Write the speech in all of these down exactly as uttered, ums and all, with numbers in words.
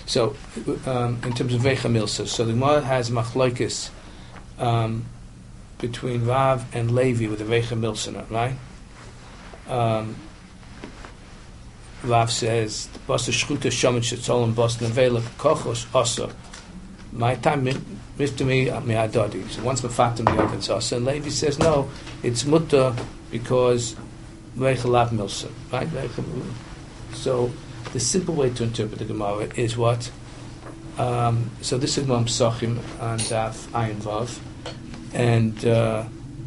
So, um, in terms of Veicha Milsa, so the Gemara has machlokes um, between Rav and Levi with the Veicha Milsa, right? Um, Rav says, "Basa shchuta shaman shetzolim bas nevela kochos asa." My time missed me me adadi. So once mefatim the oven's asa, and Levi says, "No, it's mutta because Veicha lav milsa." Right? So the simple way to interpret the Gemara is what? Um, so this is Mam Psachim and Daf Ayin Vav, and uh,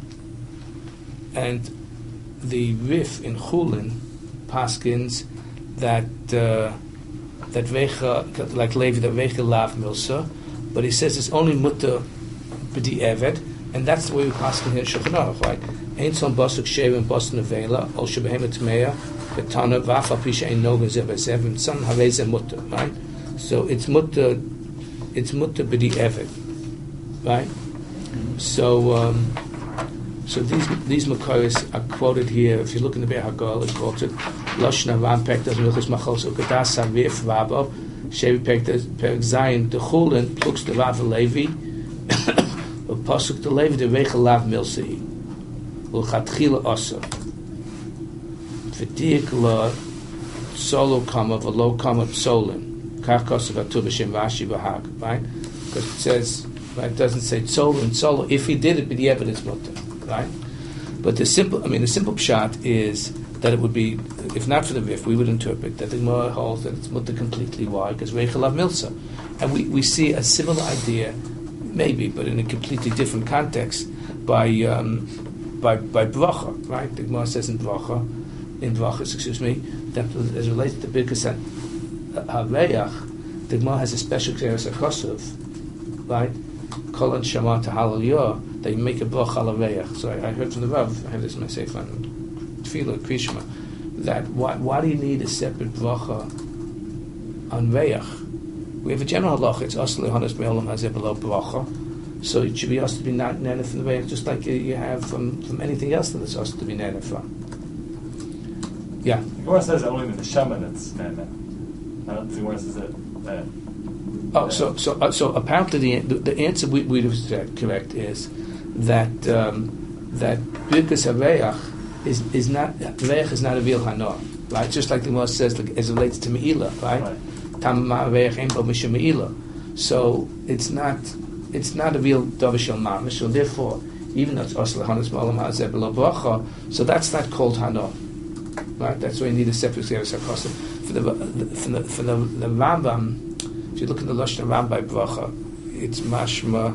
and the Rif in Chulin paskins that uh, that Veicha, like Levi, that Veicha lav milsa, but he says it's only mutter b'di eved, and that's the way we paskin here in Shulchan Aruch, right? Ein son basuk shevim bas nevela ol shebehem etmeya ketana v'af al pi she'ein noga zeh b'zeh son harei mutter, right? So it's mutter, it's mutter b'di eved, right? So um, so these these makaris are quoted here. If you look in the Be'er Hagal, it's quoted Lashna Ram Pektas Milchus Machos Ukadas Savif Rabba Shevi Pektas Perk Zayin the Chulin Plux the Rav Levi Pasuk the Levi the Veicha Lav Milsi Ulchatchila Asa V'Diikla Solo Kama V'Lo Kama Psolin Karkos V'Atu B'Shem Vashi V'Hag, right? Because it says, right, it doesn't say Solo and Solo. If he did it, but the evidence mutter, right? But the simple, I mean, the simple pshat is that it would be, if not for the Rif, we would interpret that the Gemara holds that it's mutter completely. Why? Because Veicha lav milsa, and we, we see a similar idea, maybe, but in a completely different context, by um, by by bracha, right? The Gemara says in bracha, in brachas, excuse me, that as it relates to Birkas HaReach, the Gemara has a special Keres HaKosav, right? Kol and Shema to Hallelujah, that you make a bracha al HaReach. So I, I heard from the Rav, I have this in my Sefer on Tefillah, Krishma, that why, why do you need a separate bracha on Reach? We have a general halacha, it's Asli Hanas Me'olam Hazeh Below bracha, so it should be asked to be nana from the Reach, just like you have from, from anything else that it's asked to be nana from. Yeah. The Gemara says only with the shaman it's nana. I don't think the Gemara says it. That Oh, so so uh, so apparently the, the the answer we we have said correct is that um, that Birkas HaReach is is not Reach is not a vil hana, right? Just like the Gemara says, like, as it relates to Meila, right? Tam Reach ein bo mishum Meila. So it's not it's not a vil davashel mamish. So therefore, even though it's asla hanas malam hazeh below bracha, so that's not called hana, right? That's why you need a separate series of kosim for the for the for the, the Rambam. If you look at the Lashon Ram by bracha, it's mashma.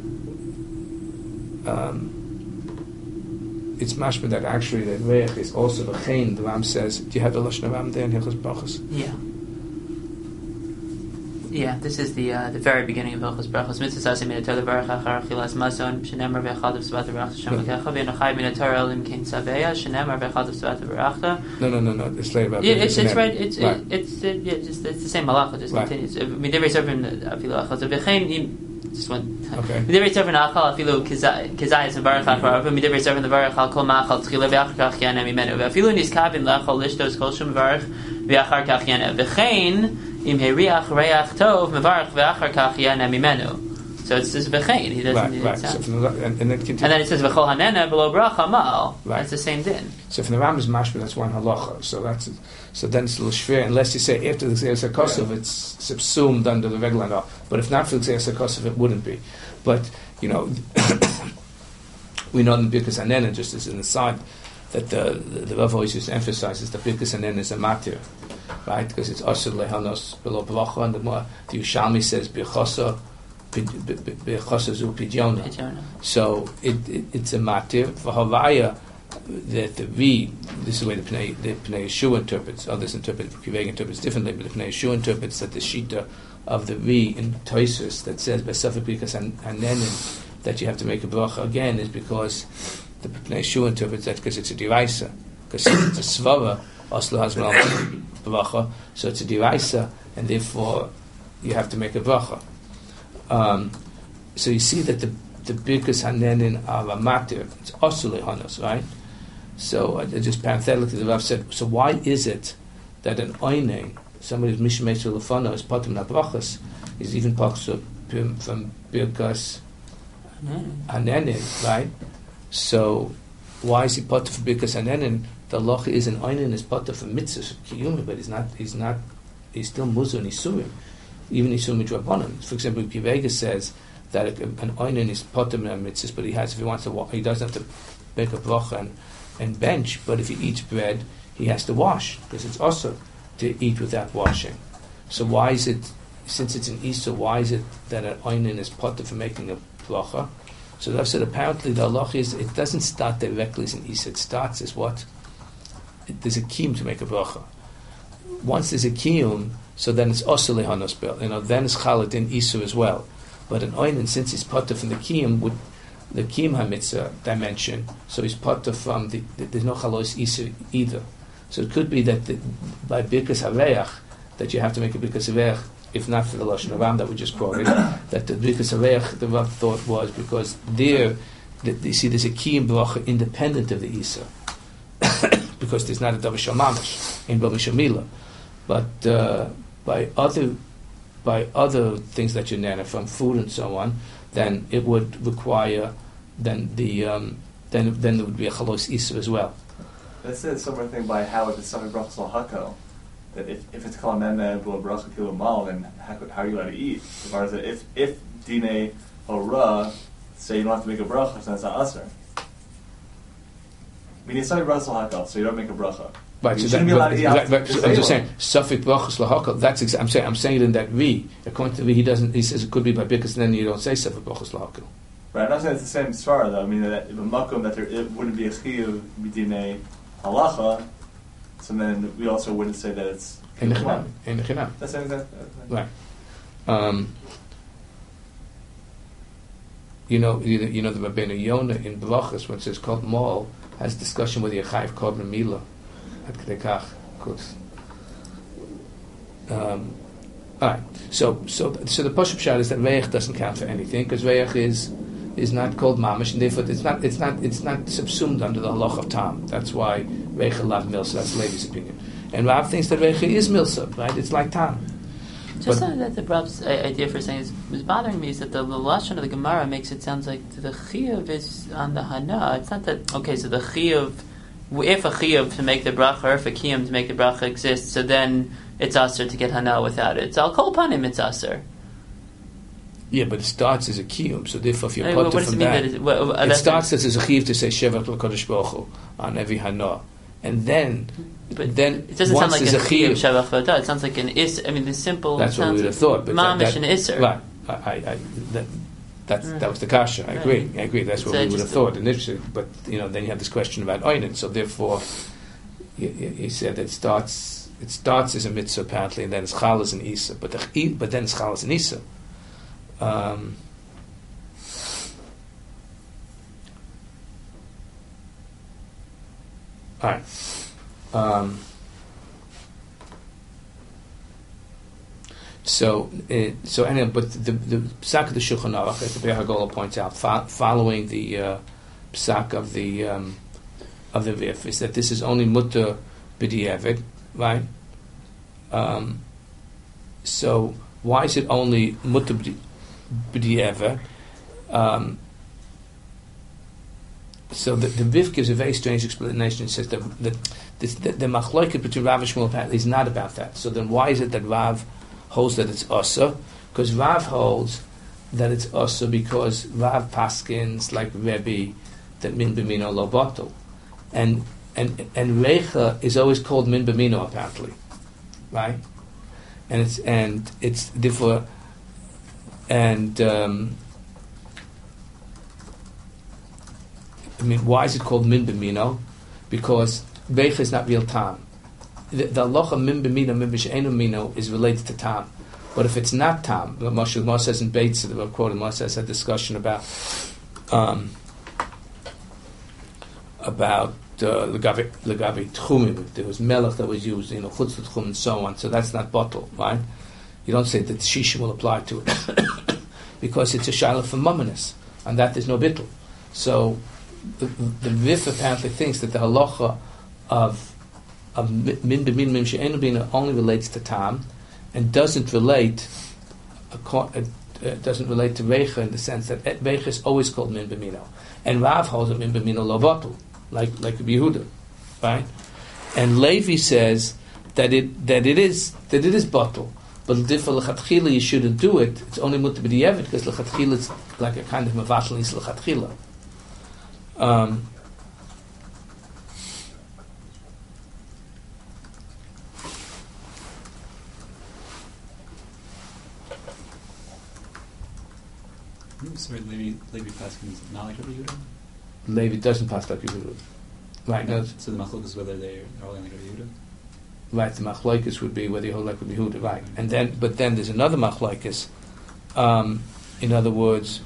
Um, it's mashma that actually that Reich is also the Chain. The Ram says, do you have the Lashon Ram there in Hilchos Brachos? Yeah. Yeah, this is the uh, the very beginning of Hilchos Brachos. Mitzvah Sasi Min HaTorah Levarach Achar Achilas Mazon Shenemar Ve'echad of Svat V'Rachta Shem Lekecha Ve'enachai Min HaTorah Elim Kin Saveya Shenemar Ve'echad of Svat V'Rachta. No, no, no, no. It's later about. Yeah, it's it's right. It's right. It, it's it, yeah, just it's the same malacha. Just right. continues. Midivei Sovin Afilu Achal Ve'chein. Just one. Okay. Midivei Sovin Achal Afilu Kizayis and Barach Achar. Midivei Sovin Levarach Al Kol Machal Tchila Ve'achar Kach Yanem Imenu Ve'afilu Niskavin Lachal Lishtos Kol Shem Varach Ve'achar Kach Yanem Ve'chein. Im heriach reach tov mevarach ve'achar kach yana mimenu. So it's this v'chein. He doesn't. Right, right. So from the, and, and, then and then it says v'chol hanena below bracha mal. Right. That's the same din. So from the Rambam's mashma, that's one halacha. So that's so then it's a little shver unless you say after the Gzeres HaKosav, it's subsumed under the regular law. But if not for the Gzeres HaKosav, it wouldn't be. But you know, we know in the Birkas Hanena, just as an aside, that the the, the Rav always used to emphasize is that Birkas Hanena is a matir. Right, because it's asur lehanos below bracha, and the more the Yerushalmi says bechasa, bechasa zu pidyon. So it, it it's a matir for Havaya that the V. This is the way the Pnei the Pnei Yeshua interprets. Others interpret, Kiveg interprets differently, but the Pnei Yeshua interprets that the shita of the V in Toisus that says besafik because hanenin that you have to make a bracha again is because the Pnei Yeshua interprets that because it's a deraisa, because it's a svara. Aslu Hazmal bracha, so it's a deraisa, and therefore you have to make a bracha. Um, so you see that the the Birkas Hanenin are a matir. It's aslu lehanos, right? So uh, just parenthetically, the Rav said, so why is it that an oinei somebody who's mishmesh lefana is patim nabrachas is even paksub from birkas hanenin, right? So why is he patim for birkas hanenin? The loch is an einin is patim for mitzvah kiyumi, but he's not. He's not. He's still muzur and isurim, even isurim midrabanan. For example, Pivega says that an einin is patim and mitzvah, but he has if he wants to, he doesn't have to make a bracha and, and bench. But if he eats bread, he has to wash because it's also to eat without washing. So why is it, since it's an Isur, why is it that an Einin is potter for making a bracha? So I've said apparently the halach is, it doesn't start directly as an Isur, it starts as what? It, there's a kiyum to make a bracha. Once there's a kiyum, so then it's also lehanos bel, you know, then it's chalat in Isur as well. But an Einin, since he's potter from the kiyum, would the kiyum hamitzah dimension, so he's potter from the, the, there's no chalos Isur either. So it could be that the, by birkas hareach, that you have to make a birkas hareach, if not for the lashon Ram that we just quoted, that the birkas hareach, the Rav thought was because there, the, you see, there's a kiyum bracha independent of the Isur, because there's not a davar shel mamash in Bava Shamila, but uh, by other by other things that you nana from food and so on, then it would require then the um, then then there would be a chalos Isur as well. That's a similar thing by how if it's something brachas lahako, that if, if it's called meme b'lo bracha kilo mal, then how, how are you allowed to eat? As far as if if dine hora say you don't have to make a bracha, so that's not aser. I mean, it's something brachas lahako, so you don't make a bracha. Right, you so shouldn't that, be allowed to eat. Right, right, after, so I'm just saying safek brachas lahakal. That's exa- I'm saying I'm saying it in that V. According to V, he doesn't. He says it could be by birkas, and then you don't say safek brachas lahakal. Right, I'm not saying it's the same svara though. I mean, that if a makom that there it wouldn't be a chiyuv b'dinei halacha, so then we also wouldn't say that it's In the chinam, in the chinam. That's exactly Right. Um, you know, you, you know the Rabbeinu Yonah in Brachas when it says Kol Mol has discussion with Yechayiv Korban Mila at Kedekach. Um, all right. So, so, so the Pashup Shad is that Reich doesn't count for anything because Reich is is not called mamash, and therefore it's not it's not it's not subsumed under the halach of tam. That's why Reicha lav milsa. That's Levi's opinion, and Rav thinks that Reicha is milsa, right? It's like tam. Just something that the Rav's idea for saying is, is bothering me is that the, the lashon of the Gemara makes it sound like the chiyuv is on the hana. It's not that okay. So the chiyuv, if a chiyuv to make the bracha, or if a kiyum to make the bracha exists, so then it's aser to get hana without it. So I'll call upon him. It's aser. Yeah, but it starts as a kiyum, so therefore if you're I mean, what potter does from it mean that, that it, well, uh, it starts as a chiyuv to say Shevach l'Kodesh Baruch Hu on every hana, and then but then it doesn't sound once like a there's chiyuv Shevach v'adah. It sounds like an is. I mean, the simple. That's what we would have thought. But mamish that, and that, iser. Right. I, I, I, that, that's, Mm. that was the kasha. I agree. Right. I agree. That's what So we would just have thought initially. But you know, then you have this question about oinen. So therefore, he said that it starts. It starts as a mitzvah apparently, and then it's chalas and isa. But the, but then it's chalas and isa. Um, all right. Um, So, uh, so anyway, but the the psak of the Shulchan Aruch, as the Be'er HaGola points out, fo- following the uh, psak of the um, of the Vif, is that this is only mutter b'di'evid, right? Um, so why is it only mutter b'di'evid? Um, so the, the Vif gives a very strange explanation. It says that, that this, the, the machloket between Rav and Shmuel apparently is not about that. So then why is it that Rav holds that it's Asa? Because Rav holds that it's Asa because Rav paskins like Rebbe that min b'mino lo batel, and and and Reicha is always called min b'mino apparently, right? And it's and it's therefore and um, I mean, why is it called min b'mino? Because Reicha is not real time. The, the halacha min b'mino min b'she'enu mino is related to tam, but if it's not tam, Moshe Moshe says in Beitz, the quote Moshe says a discussion about um, about uh, legavi legavi tchumim. There was melech that was used, you know, chutz tchum and so on. So that's not bottle, right? You don't say that shishim will apply to it because it's a shiloh for mumminess, and that there's no bittul. So the, the Vif apparently thinks that the halacha of of min b'mino mim she'enu b'mino only relates to tam, and doesn't relate, uh, doesn't relate to Reicha in the sense that Reicha is always called min b'mino, and Rav holds it min b'mino lo batul, like like Yehuda, right? And Levi says that it that it is that it is batul. But l'difa l'chatchila you shouldn't do it. It's only mutter b'di'evet because l'chatchila is like a kind of mevatel nis l'chatchila. Um, Sorry, Levi, Levi Paskin is not like Rabbi Yehuda? Levi doesn't pass like Yehuda. Right. No, so the machlok is whether they're holding like Rabbi Yehuda? Right, the machlokes would be whether you hold like Rabbi Yehuda, right? And then, but then there's another machlokes. Um, in other words,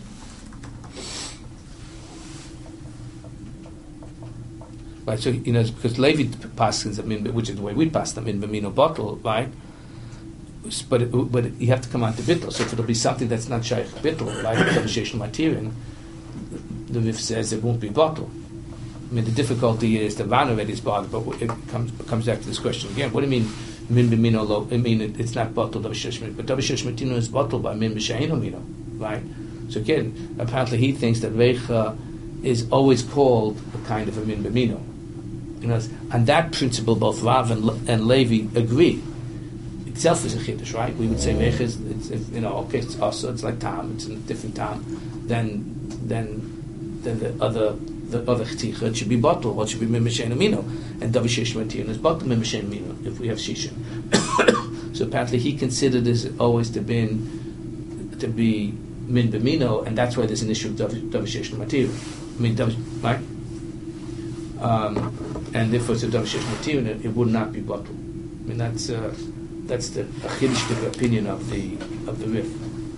right. So you know, because Levi passes them in, which is the way we pass them in b'mino bottle, right? But it, but you have to come on to bittul. So if it'll be something that's not shaykh bittul, like conversational material, the Rif says it won't be bottle. I mean, the difficulty is the van already is bothered, but it comes comes back to this question again. What do you mean min b'mino lo? I mean, it, it's not bottle davashish, but davashish matino is bottle by min b'sheino mino, right? So again, apparently he thinks that reicha is always called a kind of a min b'mino. You know, on that principle, both Rav and, and Levi agree. Itself is a chiddush, right? We would say reicha is, it's, if, you know, okay, it's also it's like tam, it's a different tam than than than the other. The other chticha, it should be bottle, what should be mimishen amino, and davishish matin is bottle mimishen amino if we have shisha. So apparently he considered this always to be to be min b'mino, and that's why there's an issue of davishish matin. I mean, davish, right? Um, and if it's a davishish matin, it, it would not be bottle. I mean, that's uh, that's the chiddush opinion of the of the Rif.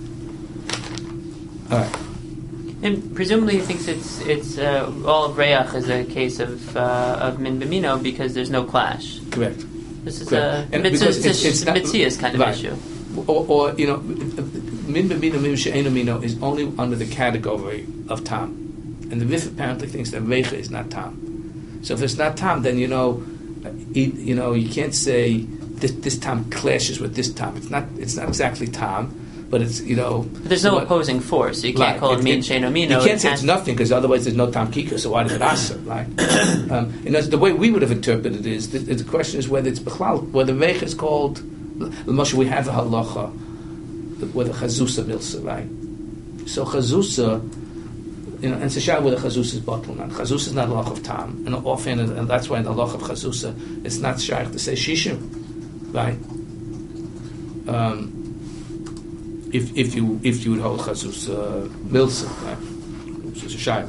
All right. And presumably he thinks it's it's uh, all of Reach is a case of uh, of min b'mino because there's no clash. Correct. This is Correct. a mitzias kind of right. issue. Or, or you know, min b'mino min she'enu mino is only under the category of tam, and the Rif apparently thinks that Reich is not tam. So if it's not tam, then you know, you know, you can't say this this tam clashes with this tam. It's not it's not exactly tam. But it's, you know... But there's no what, opposing force. You can't right, call it, it min she'eno mino. You can't say it's nothing, because otherwise there's no tam kika, so why does it aser, right? um, you know, the way we would have interpreted it is, the, the question is whether it's bechlal, whether reich is called... Moshe, we have a halacha, whether chazusa milsa, right? So chazusa, you know, and Sashar whether chazusa is bottle or not. Chazusa is not a halacha of tam, and often, and that's why in the halacha of chazusa, it's not shaykh to say shishim, right? Um... If if you if you would hold chazus uh, milsa, right? Which is a shayla.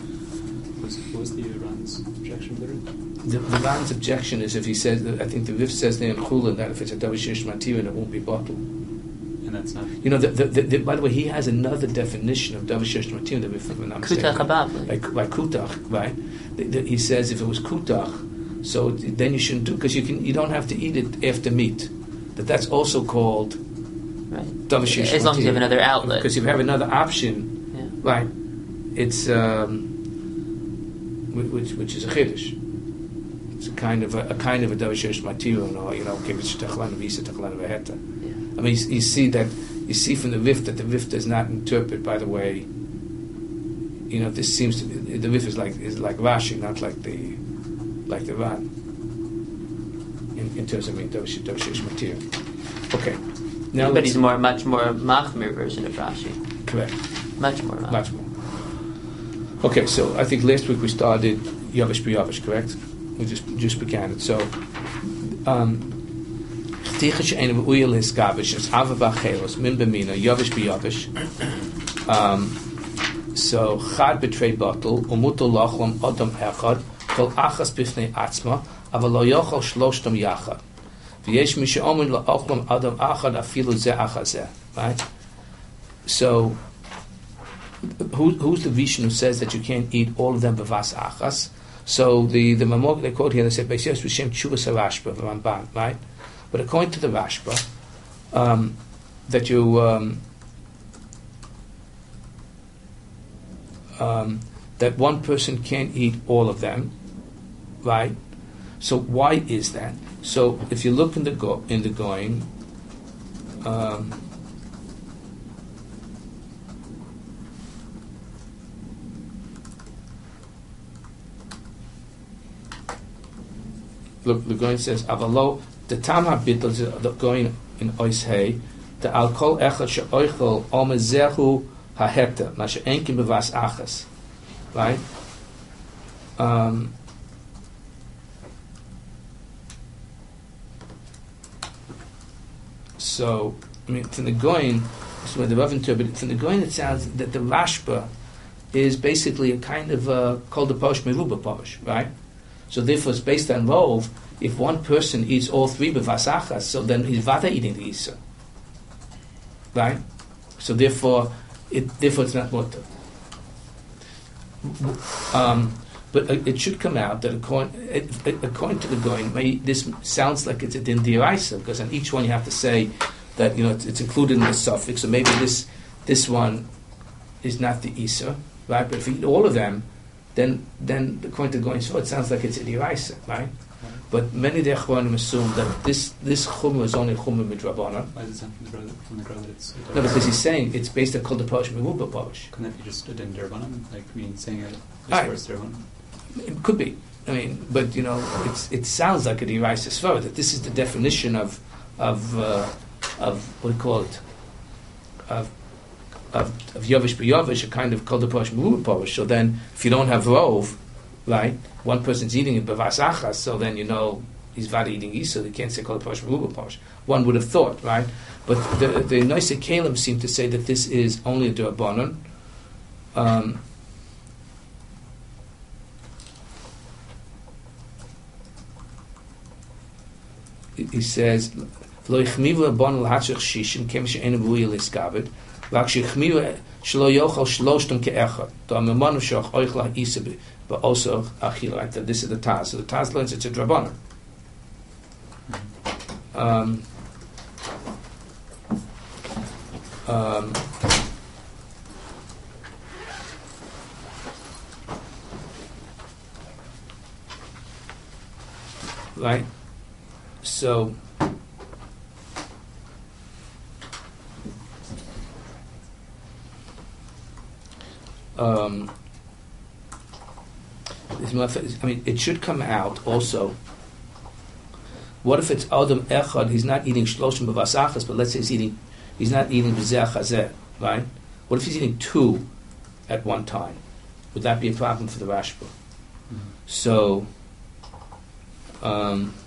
What was the Ran's objection to the Rif? The, the Ran's objection is if he says, I think the Rif says there in Chula that if it's a davishish material, it won't be bottle. And that's not. You know, the, the, the, the, by the way, he has another definition of davishish material that Rif, when I'm kutach saying, like like kutach, right? The, the, he says if it was kutach, so then you shouldn't do because you can you don't have to eat it after meat. That that's also called. Right. As long as you have another outlet. Because if you have another option, yeah. right, it's, um, which, which is a chiddush. It's a kind of a, a kind of a davishish material, or, you know, kibbutz tachlan visa tachlan veheta. I mean, you, you see that, you see from the Rif that the Rif does not interpret, by the way, you know, this seems to be, the Rif is like, is like Rashi, not like the, like the Ran. In, in terms of, I mean, davishish, davishish material. Okay. Now but he's more, much more machmir version of Rashi. Correct. Much more. Machmir. Much more. Okay, so I think last week we started Yavish B'Yavish, correct? We just just began it. So, um, Chticha she'enu v'uyel hiskavish is hava b'achelos min b'mina Yavish B'Yavish. Um, so chad b'trei bottle umuto lachlam adam echad kol achas b'fnei atzma aval lo yochol shloshtam yachad. Right? So, who, who's the Vishan who says that you can't eat all of them b'vas achas? So the the Mamog they quote here they say Beisiyos B'Shem Tshuvas HaRashba Ramban, right? But according to the Rashba, um, that you um, um, that one person can't eat all of them, right? So why is that? So if you look in the go in the going, um, look, the going says avalo the tam habitl the going in ois hey the alcohol echad sheoichel omezehu haheta mashe enkim bevas achas, right? Um, So, I mean, from the Goin, this is where the Rav interpreted. From the Goin, it sounds that the Rashba is basically a kind of uh, called the Posh Meruba Posh, right? So therefore, it's based on Rov. If one person eats all three bevasachas, so then he's vada eating the Isa, right? So therefore, it therefore it's not mutter. Um, but uh, it should come out that according, uh, according to the Goin, may, this sounds like it's a din d'oraisa, because on each one you have to say that, you know, it's, it's included in the suffix. So maybe this this one is not the isa, right? But if you eat all of them, then then according to the Goin, so it sounds like it's a d'oraisa, right? But many of the Achronim assume that this this chumrah is only chumrah midrabanan. Why does it sound from the brother, from the brother that it's... No, because he's saying it's based on kol the posh meruba posh. Couldn't that be just a din derbanan? Like, I mean, saying it Right. first derbanan? It could be. I mean, but you know, it's, it sounds like a d'oraisa svara, that this is the definition of of uh, of what do you call it? Of of of yovish b'yovish, a kind of kol deposh meruba. So then, if you don't have rov, right, one person's eating it b'vas achas, so then you know he's vada eating isa. They can't say kol deposh meruba. One would have thought, right? But the the Noisei Kalim seem to say that this is only a d'rabanan. Um, He says, "Lo yichmivu bon l'hatshich shishim kem she'enu b'ui l'искaved, v'ak she'yichmivu shelo yochal shloshtem ke'echad. To amemanu shoch oichla isa b'osor achil." Right, that this is the Taz. So the Taz learns it's a drabanan. Um, um, right. So, um, I mean, it should come out also. What if it's Adam Echad? He's not eating shloshim b'vasachas, but let's say he's eating, he's not eating b'zeh chazeh, right? What if he's eating two at one time? Would that be a problem for the Rashba? Mm-hmm. So, um,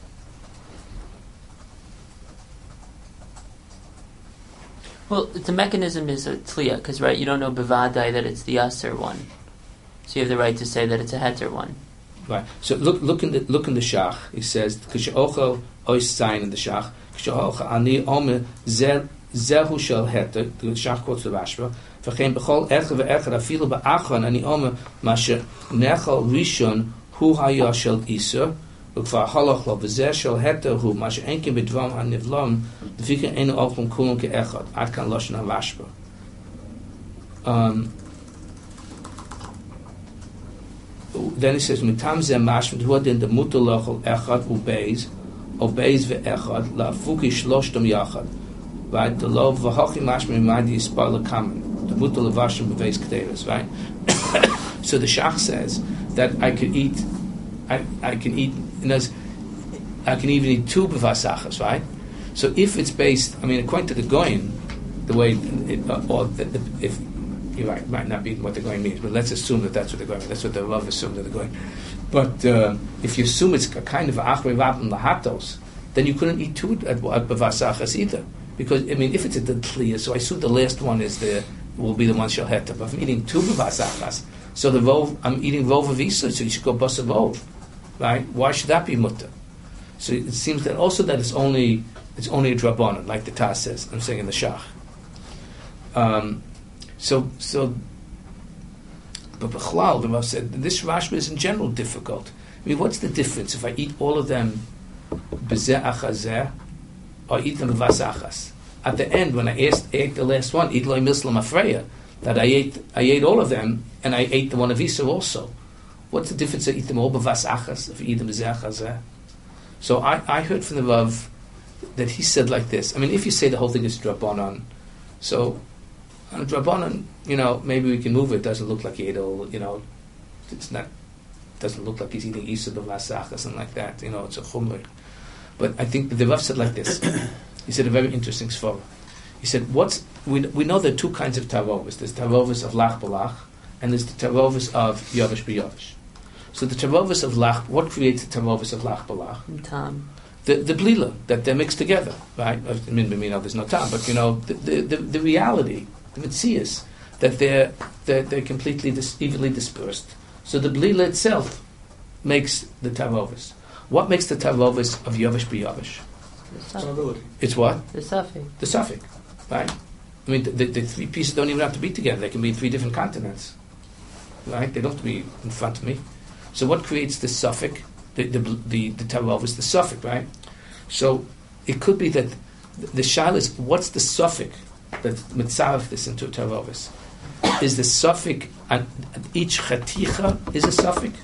well, the mechanism is a tliya, because right, you don't know bevadai that it's the aser one, so you have the right to say that it's a heter one. Right. So look, look in the look in the shach. He says k'she'ochel ois zayin in the shach. K'she'ochel ani omer zehu shel heter. The shach quotes the Rashba. V'chein b'chol echad ve'echad afilu ba'achron ani omer masher nechal rishon hu haya shel iser. Ukvar halach lo v'zeh shel heter hu masher enkim b'dvam hanivlom. D'fikir enu okum kulun ke'echad. Ad kan loshen ha-Rashba. Um. Then he says, "Mitam zeh mashmid hu adin the mutar lochel echad ubeis, ubeis ve'echad la'afuki shloshtem yachad." Right, the lo v'hachi mashmid madi yispar lekamen, the mutar levashim beveis k'teres. Right. So the shach says that I could eat, I I can eat, you know, I can even eat two bevasachas. Right. So if it's based, I mean, according to the Goin, the way, it, uh, or the, the, if. You're right, it might not be what the going means, but let's assume that that's what they're going. That's what the Rav assumed that they're going. But uh, if you assume it's a kind of achrei rabim lahatos, then you couldn't eat two at, at bavasachas either, because I mean, if it's a tliya, so I assume the last one is the will be the one shel heter. But if I'm eating two bavasachas, so the vov I'm eating vov of isa, so you should go basa vov, right? Why should that be mutter? So it seems that also that it's only it's only a drabanan, like the Taz says. I'm saying in the shach. Um, So, so, but Bechlal, the Rav said, this Rashba is in general difficult. I mean, what's the difference if I eat all of them b'zeh achazeh, or eat them b'vas achas? At the end, when I ate, ate the last one, eat loy mislam afreya, that I ate, I ate all of them, and I ate the one of Isa also. What's the difference if I eat them all b'vas achas, if I eat them b'zeh achazeh? So I, I heard from the Rav that he said like this. I mean, if you say the whole thing is Drabanan, so on Drabanan, you know, maybe we can move it. Doesn't look like he ate all, you know, it's not, doesn't look like he's eating Isa the Vasach or something like that. You know, it's a chumr. But I think the Rav said like this. He said a very interesting svara. He said, "What's we we know there are two kinds of tarovis. There's tarovis of lach b'lach, and there's the tarovis of yavish b'yavish. So the tarovis of lach, what creates the tarovis of lach b'lach? Tam. The the blila that they're mixed together, right? I mean, we know there's no tam, but you know the the, the, the reality, the mitzias, that they're they're, they're completely dis- evenly dispersed. So the blila itself makes the tarovis. What makes the tarovis of yavish b'yavish? Probability. It's what? The suffix. The suffix, right? I mean, the, the, the three pieces don't even have to be together. They can be in three different continents, right? They don't have to be in front of me. So what creates the suffix? The the the, the tarovis, the suffix, right? So it could be that the, the shaila is, what's the suffix that mitzaref this into a tarovis? Is the suffix and each chaticha is a suffix,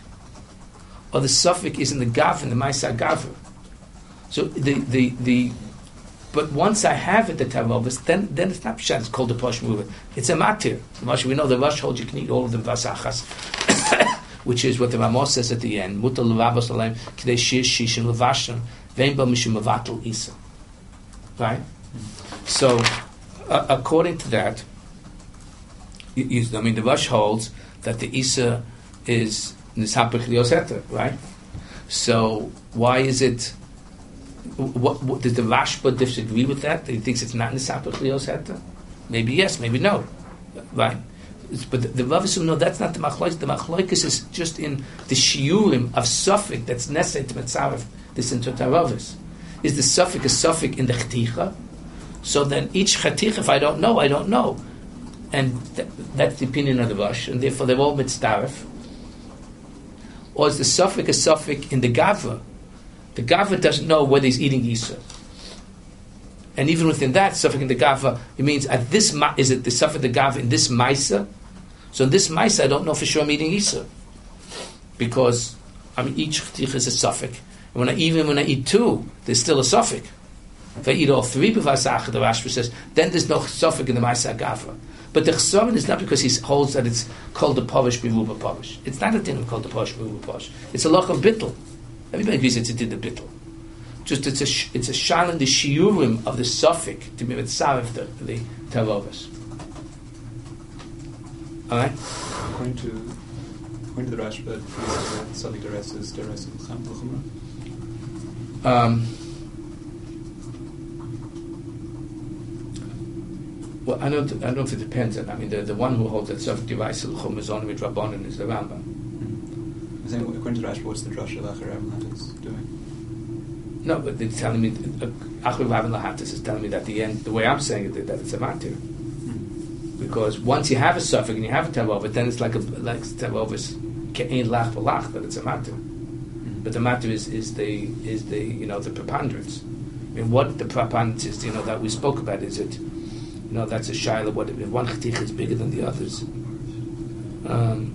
or the suffix is in the gav in the ma'isa gavur? So the, the, the but once I have it, the tarovis, then then it's not pshat. It's called the posh movement. It's a matir. We know the Rosh holds you can eat all of them vasachas, which is what the Ramah says at the end. Mutal levavos aleim k'dei shir shishin levashim vein ba mishum mevatel isa. Right. So uh, according to that, you, you, I mean the Rosh holds that the isa is nisapich lioseta. Right. So why is it? What, what, does the Rashba disagree with that? He thinks it's not Nisapach Lios Heta? Maybe yes, maybe no. Right? It's, but the, the Ravasum, no, that's not the Machlokes. The Machlokes is just in the Shiurim of Suffolk that's necessary to Metzaref, this into Taravis. Is the Suffolk a Suffolk in the Chaticha? So then each Chaticha, if I don't know, I don't know. And th- that's the opinion of the Rosh, and therefore they're all Metzaref. Or is the Suffolk a Suffolk in the Gavra? The Gava doesn't know whether he's eating Isa. And even within that, suffix in the Gava, it means at this, ma- is it the suffix in the Gava in this Maisa? So in this Maisa, I don't know for sure I'm eating Isa. Because, I mean, each Chtich is a suffix. And when I, even when I eat two, there's still a suffix. If I eat all three, the Rashba says, then there's no suffix in the Maisa Gava. But the Chesavin is not because he holds that it's called the Pavish Bivuba Pavish. It's not a thing called the Pavish Bivuba Pavish. It's a loch of bittul. Everybody agrees it's a did the bittul. Just it's a sh- it's a shal in the shiurim of the suffix to be mitzaref the the tarovis. All right. According to according to the Rashba, Sali Deres is Deres L'Chumra. Um. Well, I don't I don't know if it depends. I mean, the the one who holds that suffix device l'chum is only with Rabbanan is the Rambam. According to Rashba, what's the drush of Achar Rav Lahatis doing? No, but they're telling me Achar Rav Lahatis is telling me that the end, the way I'm saying it, that it's a matir. Mm. Because once you have a suffix and you have a tarovis, then it's like a like tarovis ke'ein lach v'lach, that it's a matir. Mm. But the matir is, is the is the you know the preponderance. I mean, what the preponderance is, you know, that we spoke about, is it, you know, that's a shaila. What if one chetich is bigger than the others? Um,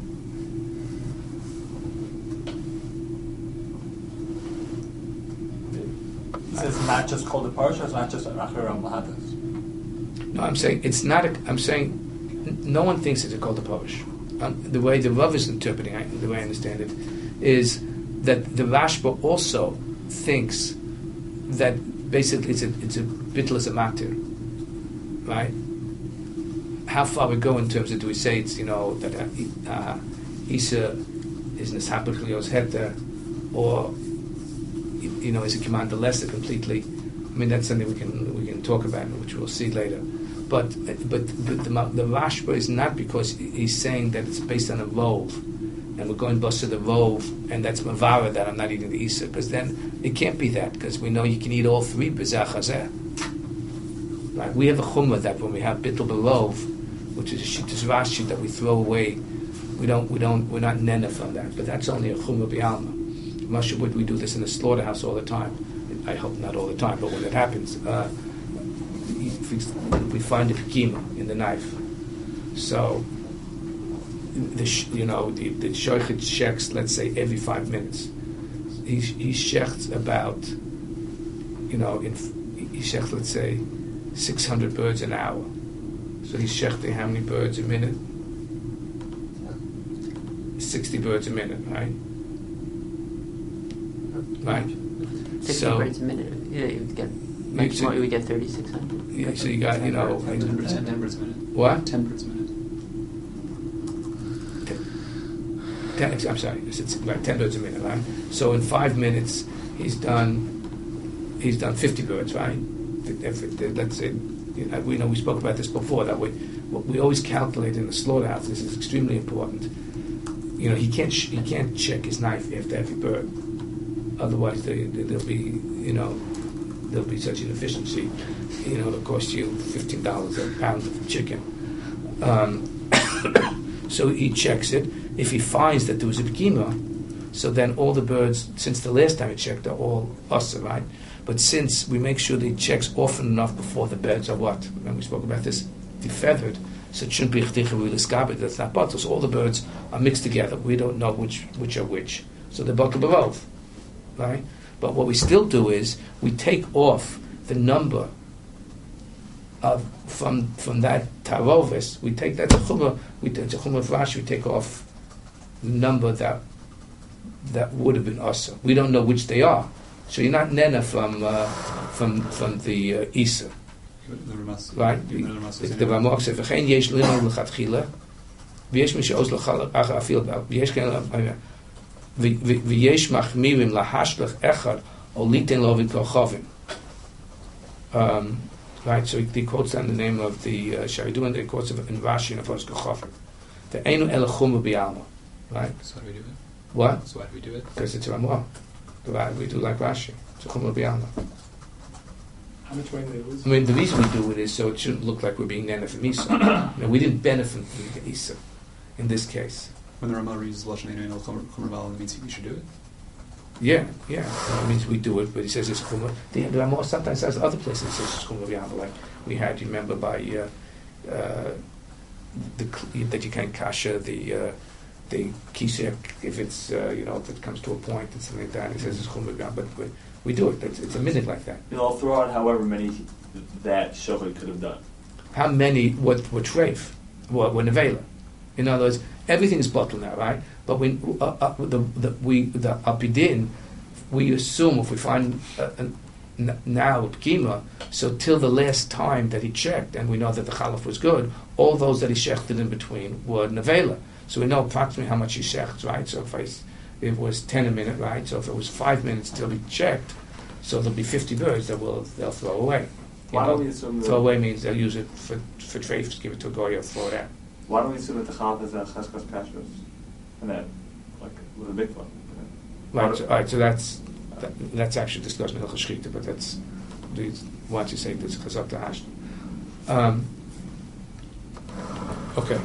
It's not just called the parsha. It's not just Achar Rav Lahatis. No, I'm saying it's not. A, I'm saying n- no one thinks it's a kol parish. Um, the way the Rav is interpreting, I, the way I understand it, is that the Rashba also thinks that basically it's a it's a bittul as a matir, right? How far we go in terms of, do we say it's, you know, that uh, uh, Isa is nesapich lios heter, or you know, is a commander lesser completely? I mean, that's something we can we can talk about, which we'll see later. But but, but the, the Rashba is not, because he's saying that it's based on a rove, and we're going bust to the rove, and that's mavara that I'm not eating the Isa, because then it can't be that, because we know you can eat all three b'zeh chazeh. Right? We have a chumrah that when we have bittul berov, which is a shittas Rashi that we throw away, we don't we don't we're not nena from that, but that's only a chumrah b'alma. Masha, would we do this in the slaughterhouse all the time? I hope not all the time, but when it happens, uh, we find a pekima in the knife. So, the sh- you know, the, the shoichet checks, let's say, every five minutes. he he shechts about, you know, in, he shechts, let's say, six hundred birds an hour. So he's shechting how many birds a minute? sixty birds a minute, right? Right. Sixty so, birds a minute. Yeah, you would get much so, more. You would get thirty-six hundred. Yeah, so you got, you know, ten birds, ten birds a minute. What? Ten birds a minute. Ten, I'm sorry, it's about ten birds a minute, right? So in five minutes, he's done, he's done fifty birds, right? If, if, let's say, you know, we know we spoke about this before. That we we always calculate in the slaughterhouse. This is extremely important. You know, he can't sh- he can't check his knife after every bird. Otherwise, there, there'll be, you know, there'll be such inefficiency. You know, it'll cost you fifteen dollars a pound of chicken. Um, so he checks it. If he finds that there was a bekima, so then all the birds, since the last time he checked, are all asa, right? But since we make sure that he checks often enough before the birds are what? When we spoke about this, defeathered, so it shouldn't be chticha, that's not bottle. So all the birds are mixed together. We don't know which which are which. So they're bottle barov, right? But what we still do is we take off the number of from from that tarovis. We take that chumrah, we take the chumrah of Rashi, we take off the number that that would have been asa. We don't know which they are. So you're not nena from uh, from from the uh, Isa. Right? The Ramah says, "V'chein yesh l'imam l'chatchila, v'yesh mi she'oz l'chal afil v'yesh ken v'yesh machmirim lahashlach echad o liten lo v'kochavim." Um, right. So he quotes on the name of the uh, Sharidu, and he quotes it in Rashi and Avos Kochavim. The einu elachum b'yalma. Right. So why do we do it? What? So why do we do it? Because it's Ramah. We do like Rashi. It's a chumrah b'yalma. How much weight do they lose? I mean, the reason we do it is so it shouldn't look like we're being nana from Isa. You know, we didn't benefit from the Isa in this case. When the Ramah reads Lashon Einu El Chomer Val, it means we should do it. Yeah, yeah. It means we do it, but he says it's chumrah. The, the Ramah sometimes says other places it says it's chumrah b'yalma. Like we had, you remember, by uh, uh, the that you can't kasha the uh, the kisek if it's uh, you know if it comes to a point and something like that. He says it's chumrah b'yalma, but we, we do it. It's, it's a minute like that. You know, I'll throw out however many that Shochad could have done. How many what what treif, what what nevela? In other words, everything is bottled now, right? But when uh, uh, the, the we the apidin, we assume if we find uh, n- now pkima, so till the last time that he checked, and we know that the chalaf was good, all those that he shechted in between were nevela. So we know approximately how much he shechts, right? So if I, it was ten a minute, right? So if it was five minutes till he checked, so there'll be fifty birds that will they'll throw away. You Why know, don't we assume throw away means they'll use it for for treif, give it to a goy or throw it out. Why don't we assume that the chalaf is a cheskos kashrus, and then like with a big one? Right, so, right, so that's that, that's actually discussed in Hilchos Shechita, but that's the, once you say this chazak to hash. Um, okay.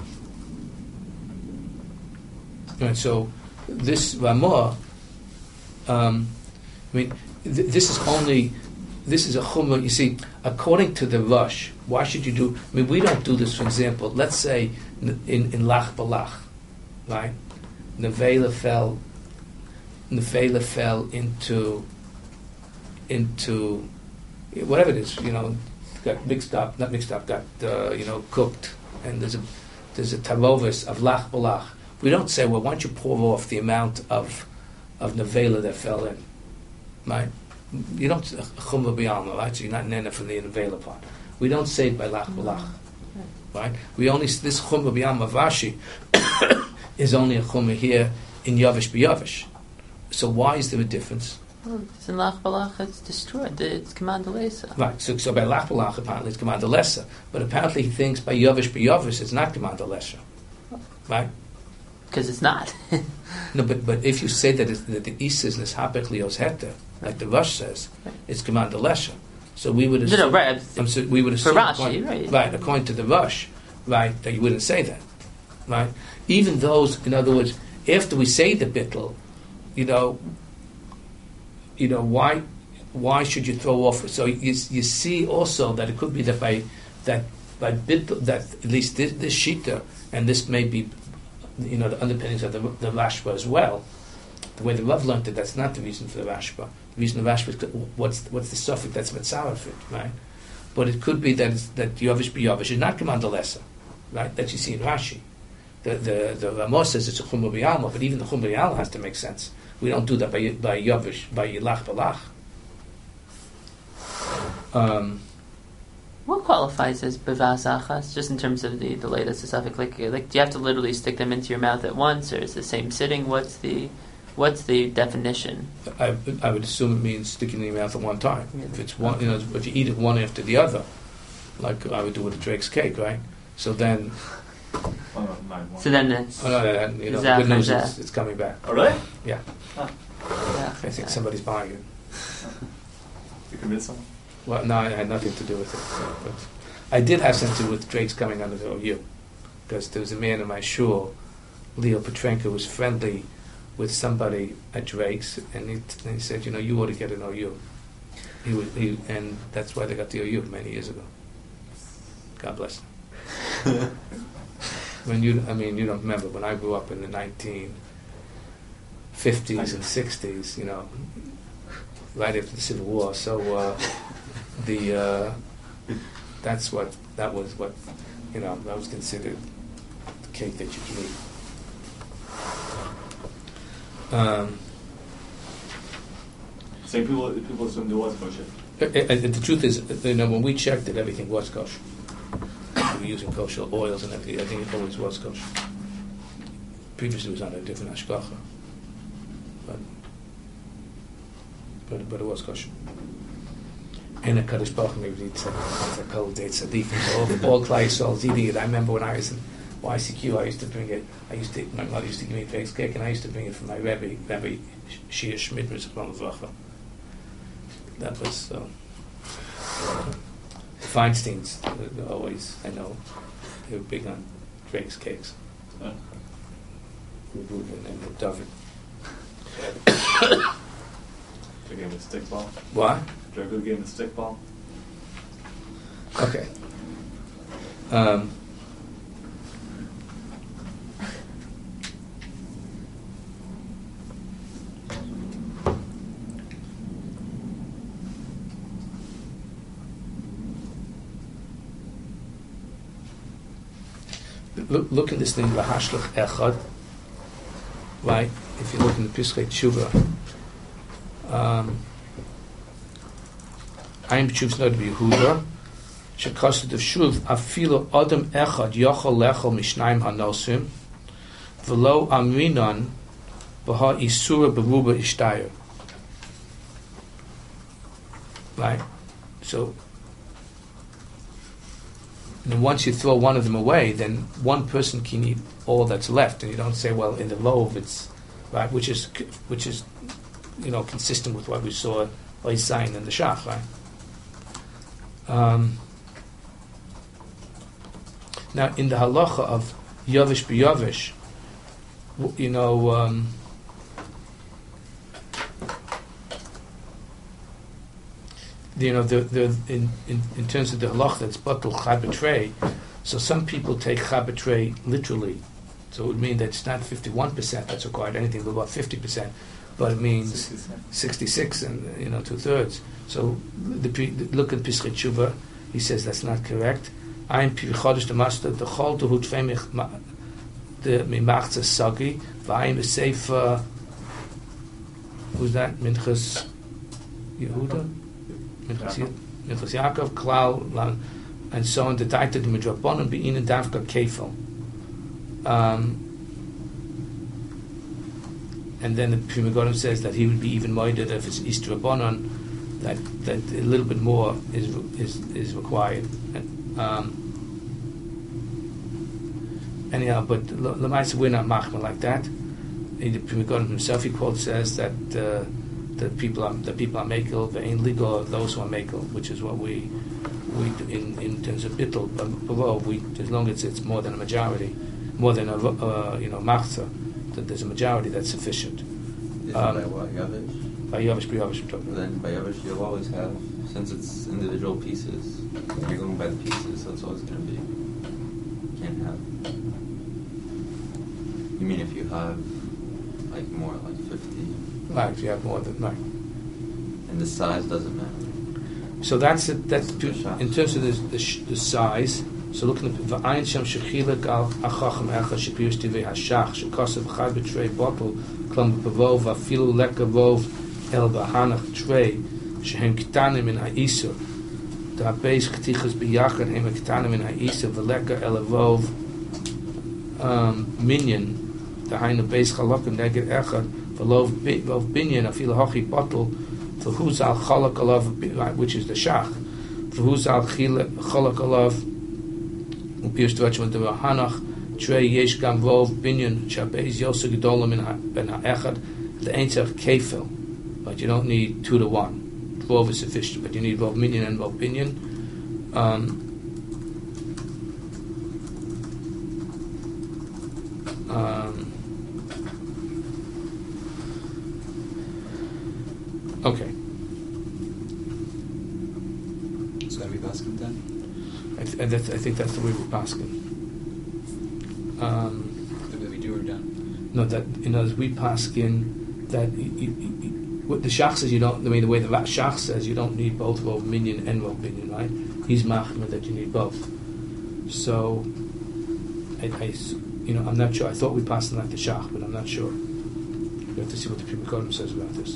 Right, so this Ramah, um, I mean, th- this is only, this is a chumrah. You see, according to the Rush, why should you do? I mean, we don't do this. For example, let's say in in Lach Balach, right? Nevela fell. Nevela fell into into whatever it is. You know, got mixed up, not mixed up, got uh, you know cooked, and there's a there's a tarovis of Lach Balach. We don't say, well, why don't you pour off the amount of of nevela that fell in, right? You don't chumrah b'yalma, right? So you're not nena from the nevela part. We don't say it by lach b'lach, right? We only this chumrah b'yalma Rashi is only a chumrah here in yavish b'yavish. So why is there a difference? Well, it's in lach balach, it's destroyed. It's command lesa. Right. So, so by lach b'lach apparently it's command lesa, but apparently he thinks by yavish b'yavish it's not command lesa, right? Because it's not. No, but but if you say that, it's, that the Isa is nishapech lios heta, like the Rush says, right. It's command lesha. So we would assume, no, no, right. um, so we would assume For Rashi, according, right. right, according to the Rush, right, that you wouldn't say that, right? Even those, in other words, after we say the bittul, you know, you know why why should you throw off? So you you see also that it could be that by that by bittul, that at least this, this shita, and this may be, you know, the underpinnings of the, the Rashba as well, The way the Rav learned it, that's not the reason for the Rashba. The reason the Rashba is what's what's the suffix that's mitzvah fit, right? But it could be that it's, that Yovish b'Yovish is not command lesser, right? That you see in Rashi. The the the Ramos says it's a Chumra b'Yalma, but even the Chumra b'Yalma has to make sense. We don't do that by by Yovish, by Yilach b'Lach. Um, What qualifies as bevas achas, just in terms of the, the latest suffix? Like, like, do you have to literally stick them into your mouth at once, or is the same sitting? What's the what's the definition? I, I would assume it means sticking in your mouth at one time. Yeah. If it's one, you know, if you eat it one after the other, like I would do with a Drake's cake, right? So then, Oh, no, nine, one. So then it's oh no, no, no, you know, the Zach good news and is it's coming back. Oh, really? Yeah, Huh. yeah, I think somebody's buying it. You convinced someone? Well, no, I had nothing to do with it. So, but I did have something to do with Drake's coming under the O U, because there was a man in my shul, Leo Petrenko, was friendly with somebody at Drake's, and he, and he said, you know, you ought to get an O U. He was, he, and that's why they got the O U many years ago. God bless them. When you, I mean, you don't remember, when I grew up in the nineteen fifties and sixties, you know, right after the Civil War, so uh, the uh, that's what that was what you know that was considered the cake that you can eat. Um, Same people, people assumed it was kosher. and, and the truth is, you know, when we checked it, everything was kosher. We were using kosher oils and everything. I think it always was kosher. Previously, it was under a different hashgacha, but but but it was kosher. And a Kaddish Baruch maybe it's a cold date tzaddik. All all Klai Yisrael's eating it. I remember when I was in Y C Q, I used to bring it. I used to. My mother used to give me Drake's cake, and I used to bring it from my Rebbe, Rebbe Shia Schmidt, Rizchon Levracha. That was uh, Feinstein's. Uh, always, I know, they were big on Drake's cakes. Huh. And and David. They gave him a stick ball. What? Drago gave him a stick ball. Okay. Um, look, look in this thing, Lahashlach Echad, right? If you look in the Pischei Tshuva, um, I'm Chuv's not be Yehuda. Shekased the Shuv afilo Adam Echad Yochel Lechel Mishnaim Hanosim V'lo Amrinon B'ha Isura Beruba Ishtayer. Right. So, and once you throw one of them away, then one person can eat all that's left, and you don't say, well, in the loaf it's right, which is which is you know consistent with what we saw Oisain in the Shach, right? Um, now, in the halacha of Yovish b'Yovish, you know, um, you know, the, the, in, in, in terms of the halacha, that's batul chabetrei. So some people take chabetrei literally. So it would mean that it's not fifty-one percent that's required, anything about fifty percent, but it means sixty-six and, you know, two-thirds. So the, the, look at Pischei Tshuva, he says that's not correct. Ein pivichodesh the master, the chol to hut femich the mimachza sagi, v'ayim v'seif, who's that? Minchas Yehuda? Minchas Yaakov, Klal, and so on. The taita the midrabanon be'inin davka kefel. Um, and then the Pri Megadim says that he would be even moided if it's Easter Rabbanon, that that a little bit more is is is required. And, um, anyhow, but Lamaisa we're not machma like that. The Pri Megadim himself, he quote says that uh, the people are the people are makel, the ain legal of those who are makel, which is what we we do in in terms of bittul below. We as long as it's more than a majority. More than a uh, you know machzah, that there's a majority that's sufficient. Is Um, it by what, Yavish? By Yavish, by Yavish, I'm talking about. Then by Yavish you'll always have, since it's individual pieces, you're going by the pieces, so it's always going to be, you can't have. You mean if you have like more like fifty. Right, if you have more than right. And the size doesn't matter. So that's it. That's The shach. in terms of the the, sh- the size. So looking at the V'ayin Shem Shechila Gal Achacham Echa Shepiyus Tivei Hashach Shekosav Chai B'Trei Bottle Klam B'Vov Afilu Leka Vov El B'Hanach Trei Shehem Kitanim in Ha'isur Da Beis Ktichas B'Yachad Hem Kitanim in Ha'isur V'Leka El Vov um, Minyan Da Hainu Beis Chalakim Neged Echad V'Lov Vov Binyan Afilu Hachi Bottle V'Huzal Chalak Alav which is the Shach V'Huzal Chalak Alav Upierst Deutschland der Hanach Trey Yesh Gam Vov Binyan Shabeis Yosef Gedolim Ben Ha'echad the Einzach Kefil, but you don't need two to one. Vov is sufficient, but you need Vov Minyan and Vov Binyan. Um, um, okay. So that we basket then? I, th- I, that's, I think that's the way we're paskin. Um, That we do or done? no, that you know, as we paskin that you, you, you, what the shach says you don't. I mean, the way the shach says you don't need both Vov Minyan and Vov Binyan, right? He's machmir that you need both. So, I, I, you know, I'm not sure. I thought we passed like the shach, but I'm not sure. We have to see what the Pri Mekodim says about this.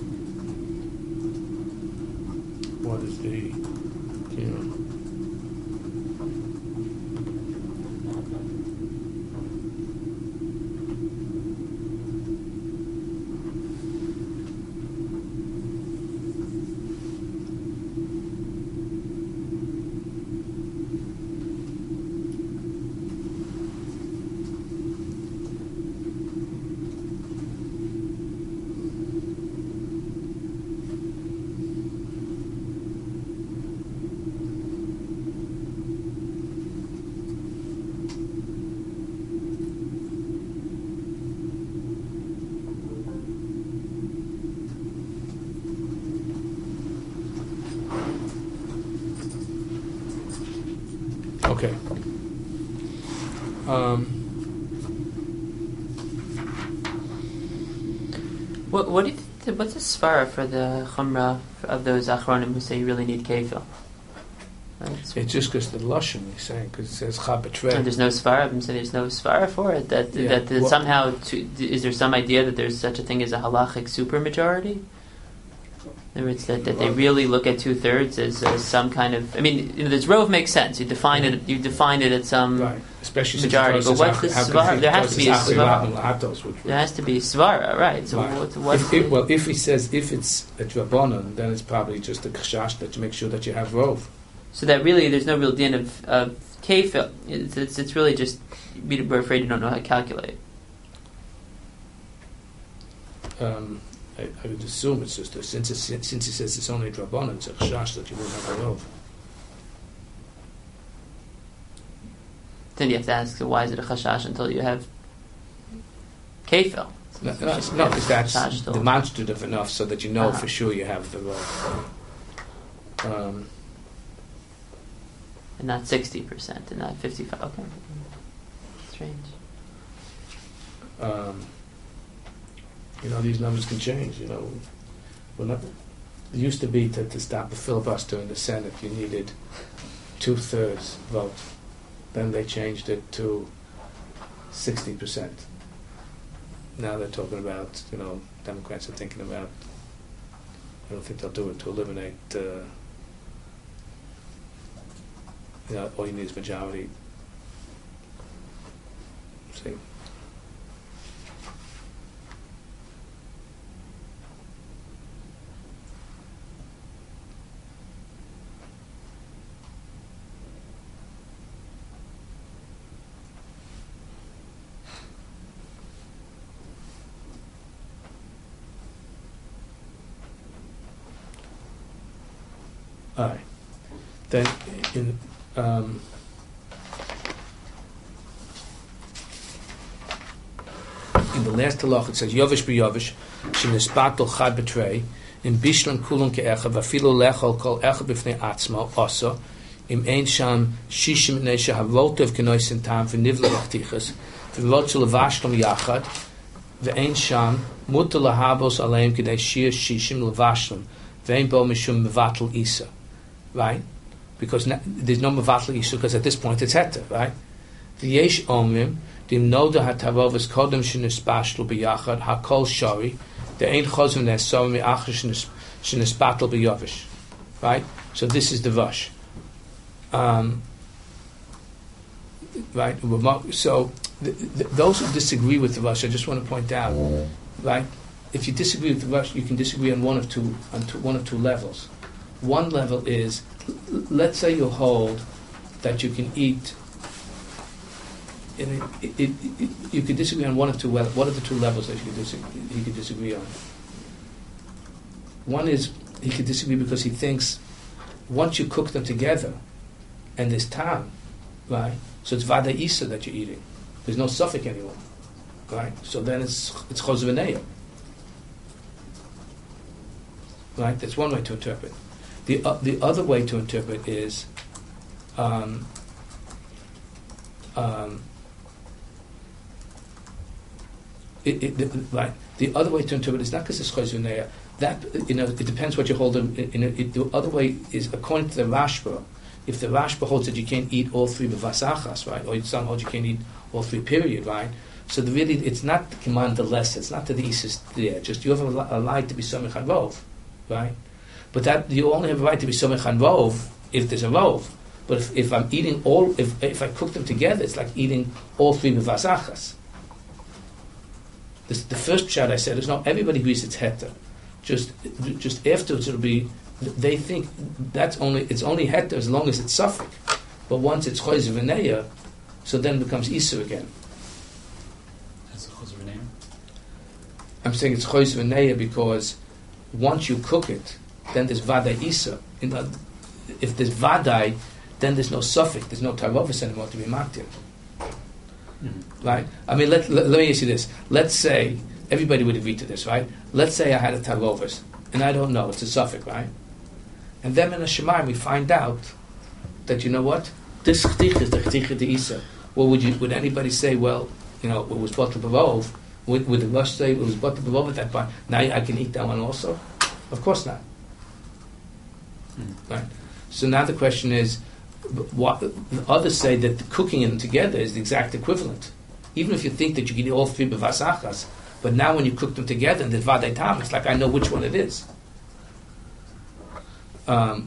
What is the, you know? Okay. Um, What what do you th- what's the svara for the chumrah of those achronim who say you really need kefil? Right? it's just because the lashon he's saying because it says cha And betrei. there's no svara. I'm saying there's no svara for it. That Yeah, that, that well- somehow to, is there some idea that there's such a thing as a halachic supermajority? In other words, that, that they really look at two thirds as, as some kind of. I mean, you know, this rove makes sense. You define it. You define it at some. Right, especially since majority, it but what's the how could svara? he- There has to be a does svara. Achri Lahatos, which There has to be svara, right? So Right. what? What's if, if, well, if he says if it's a drabonon, then it's probably just a kashash that you make sure that you have rove. so that really there's no real din of of kefil. It's, it's it's really just we're afraid you don't know how to calculate. Um, I, I would assume it's just a, since it's, since he says it's only drabonon, it's a kashash that you won't have a rove. Then you have to ask, so why is it a chashash until you have kefil? No, no, it's- no, because that's Chashash still. demonstrative enough so that you know Uh-huh. for sure you have the rove. Um, And not sixty percent, and not fifty-five. Okay, strange. um, you know, these numbers can change. You know, well, not, it used to be to, to stop the filibuster in the Senate, you needed two thirds vote. Then they changed it to sixty percent. Now they're talking about, you know, Democrats are thinking about. I don't think they'll do it to eliminate. Uh, you know, all you need is majority. See. All right. Then, in um, in the last halach it says Yovish b'Yovish shenispatel chad betrei in bishlan kulon ke'echa v'afilu lechol kol echa b'fnei atzmo also im ein sham shishim nei shehavotov kenoisin tam v'nivla v'chtichas v'vot shel vashlam yachad ve'ein sham mutar lahabos aleim k'dei shir shishim levashlim ve'ein bo mishum mevatel isa, right? Because na, there's no mevatel isa because at this point it's heter, right? V'yesh omrim dim noda hatarovas kodem shenisbashlu b'yachad hakol shari de'ein chozim ne'esom mi'achar shenisbatel b'yovish, right? So this is the Vash. Um, right? So th- th- those who disagree with the Vash, I just want to point out, right? If you disagree with the Vash, you can disagree on one of two, on two, one of two levels. One level is, l- let's say you hold that you can eat. In a, it, it, it, you could disagree on one of two. Well, what are the two levels that you could disagree, you could disagree on? One is he could disagree because he thinks once you cook them together, and there's tam, right? So it's vada isa that you're eating. There's no suffix anymore, right? So then it's it's chozveneya, right? That's one way to interpret. The uh, the other way to interpret is, um, um, it, it, the, right? The other way to interpret is not because it's chozveneya. That, you know, it depends what you hold. In, in, in, it, the other way is according to the Rashba. If the Rashba holds that you can't eat all three b'vasachas, right, or some holds you can't eat all three, period, right. So the really, it's not the command the less. It's not that the isis there. Just you have a, a right to be somich hanvov, right. But that you only have a right to be somich hanvov if there's a rov. But if, if I'm eating all, if if I cook them together, it's like eating all three b'vasachas. This, the first pshat I said is no. Everybody agrees it's heter. Just, just afterwards it'll be. They think that's only it's only heter as long as it's suffix, but once it's choiz v'neya, so then it becomes iser again. That's choiz v'neya. I'm saying it's choiz v'neya because once you cook it, then there's vadai iser. If there's vadai, then there's no suffix, there's no tarovis anymore to be marked in. Mm-hmm. Right? I mean, let, let let me ask you this. Let's say. Everybody would agree to this, right? Let's say I had a tarovis, and I don't know, it's a suffix, right? And then in a Shemaim we find out that, you know what? This chtich is the chtich de Isa. Well, would you? Would anybody say, well, you know, it was Batal B'Vov? Would, would the Rosh say it was Batal B'Vov at that point? Now I can eat that one also? Of course not. Mm-hmm. Right? So now the question is, what, the others say that the cooking them together is the exact equivalent. Even if you think that you can eat all three b'vasachas, but now when you cook them together and there's vadei tam, it's like I know which one it is. Um,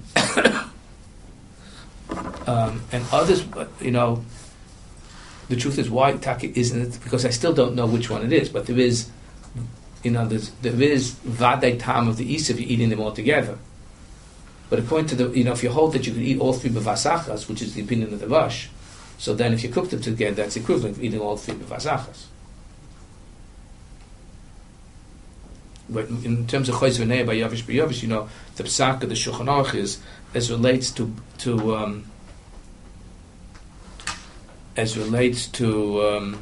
um, and others, you know, the truth is why taki isn't it? Because I still don't know which one it is, but there is, you know, there's, there is vadei tam of the Isa if you're eating them all together. But according to the, you know, if you hold that you can eat all three b'vasachas, which is the opinion of the Rosh, so then if you cook them together, that's equivalent of eating all three b'vasachas. But in terms of choiz v'nei by yavish b'yavish, you know, the psak of the Shulchan Aruch is as relates to to um, as relates to um,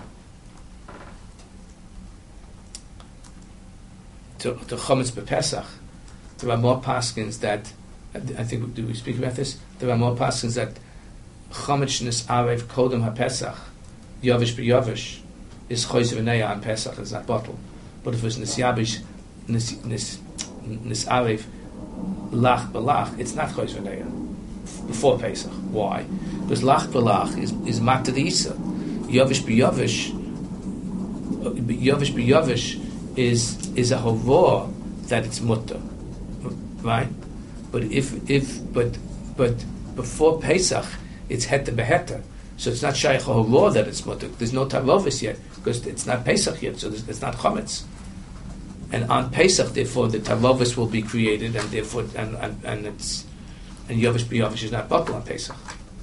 to, to chometz b'Pesach. There are more paskins that I think do we speak about this? There are more paskins that chometz shnis arev kodem haPesach yavish b'yavish is choiz v'nei on Pesach. It's not bottle, but if it's nisyabish. Nis nis nis arif lach belach. It's not choiz v'neya before Pesach. Why? Because lach belach is is mat the Isa. Yavish b'yavish. Yavish b'yavish is is a hovor that it's mutter, right? But if if but but before Pesach it's heta beheta. So it's not shaykh hovor that it's mutter. There's no tarovis yet because it's not Pesach yet. So it's not chometz. And on Pesach, therefore, the tavovis will be created, and therefore, and and, and it's and Yavish b'Yavish is not buckle on Pesach.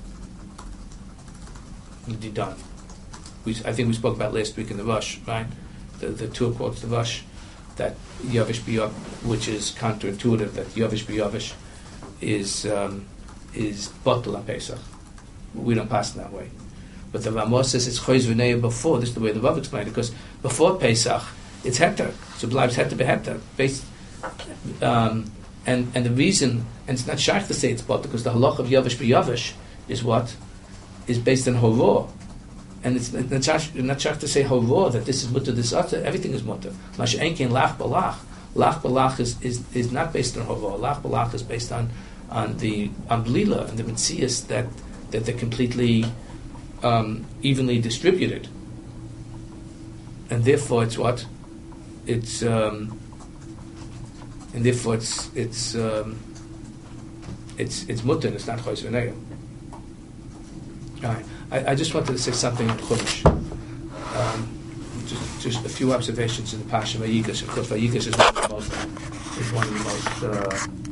It'll be done. We, I think we spoke about last week in the Rosh, right? The the two quotes the Rosh that Yavish b'Yavish, which is counterintuitive, that Yavish b'Yavish is um, is buckle on Pesach. We don't pass it that way, but the Ramos says it's choiz v'nei before. This is the way the Rav explained it, because before Pesach. It's heter, so it lives heter beheter. Based, um, and and the reason, and it's not shaykh to say it's bot because the halach of yavish b'yavish is what is based on horor. And it's not just, not just to say hora that this is mutter, this other, everything is mutter. Mash enkin lach balach. Lach balach is, is, is not based on hora. Lach balach is based on on the on blila and the mitzias that that they're completely um, evenly distributed, and therefore it's what it's um, and therefore it's it's um, it's it's mutter. It's not chos v'negel. All right. I, I just wanted to say something on Chumash. Um, just, just a few observations in the Pasha Vayigas. Of course, Vayigas is one of the most, is one of the most uh,